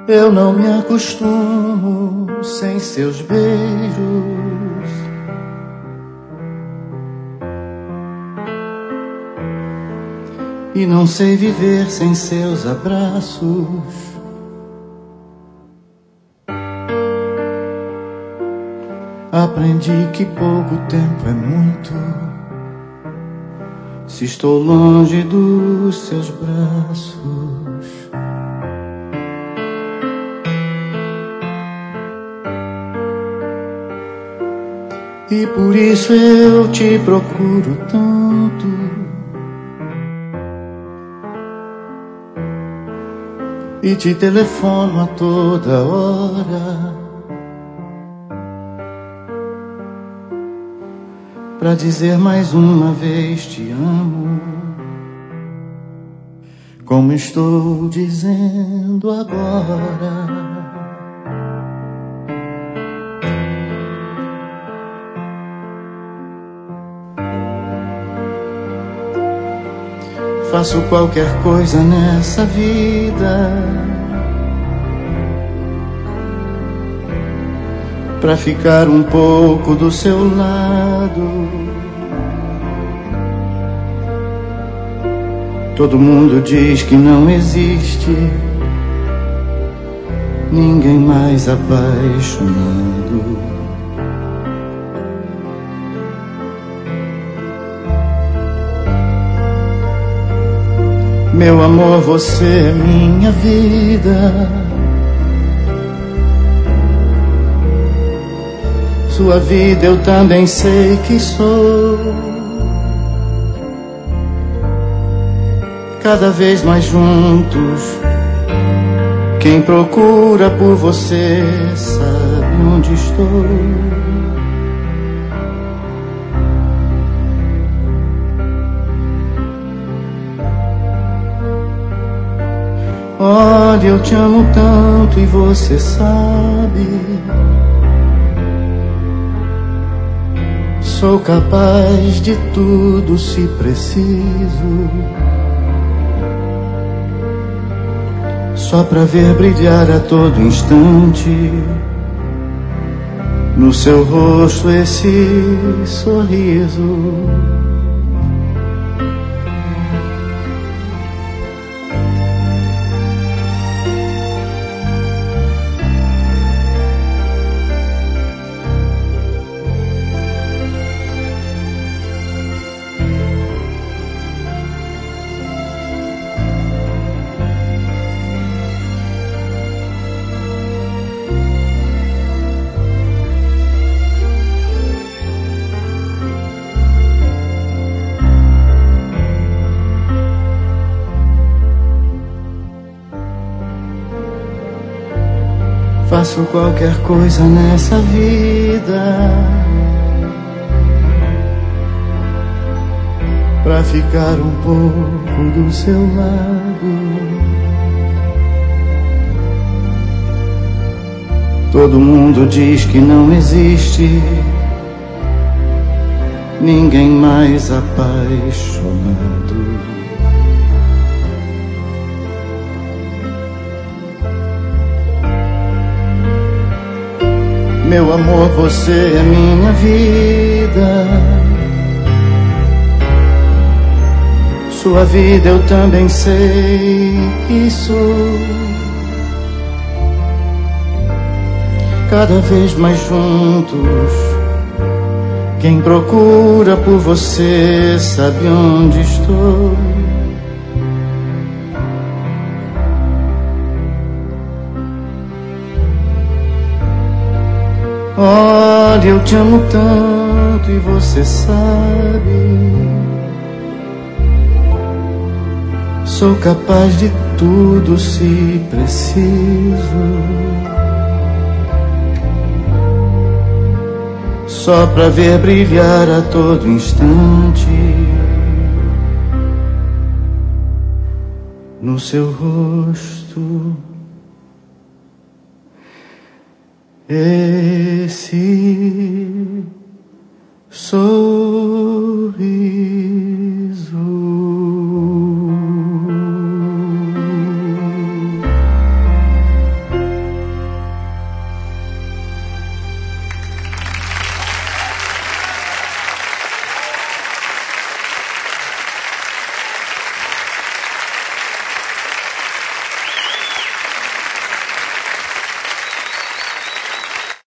Eu não me acostumo sem seus beijos. E não sei viver sem seus abraços. Aprendi que pouco tempo é muito se estou longe dos seus braços. E por isso eu te procuro tanto. E te telefono a toda hora pra dizer mais uma vez te amo, como estou dizendo agora. Faço qualquer coisa nessa vida pra ficar um pouco do seu lado. Todo mundo diz que não existe ninguém mais apaixonado. Meu amor, você é minha vida. Sua vida eu também sei que sou. Cada vez mais juntos, quem procura por você sabe onde estou. Olha, eu te amo tanto e você sabe. Sou capaz de tudo se preciso, só pra ver brilhar a todo instante no seu rosto esse sorriso. Faço qualquer coisa nessa vida pra ficar um pouco do seu lado. Todo mundo diz que não existe ninguém mais apaixonado. Meu amor, você é minha vida. Sua vida eu também sei que sou. Cada vez mais juntos, quem procura por você sabe onde estou. Olha, eu te amo tanto e você sabe. Sou capaz de tudo se preciso, só pra ver brilhar a todo instante no seu rosto esse sorriso.